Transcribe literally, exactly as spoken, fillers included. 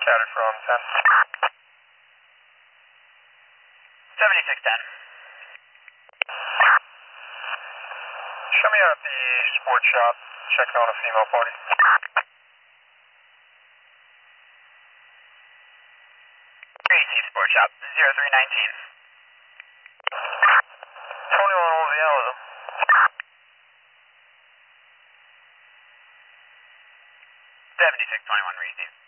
Counted from ten. seventy-six ten. Show me out the sports shop, checking on a female party. Gracie Sports Shop, zero three nineteen. twenty-one O V L of them. seventy-six twenty-one, receive.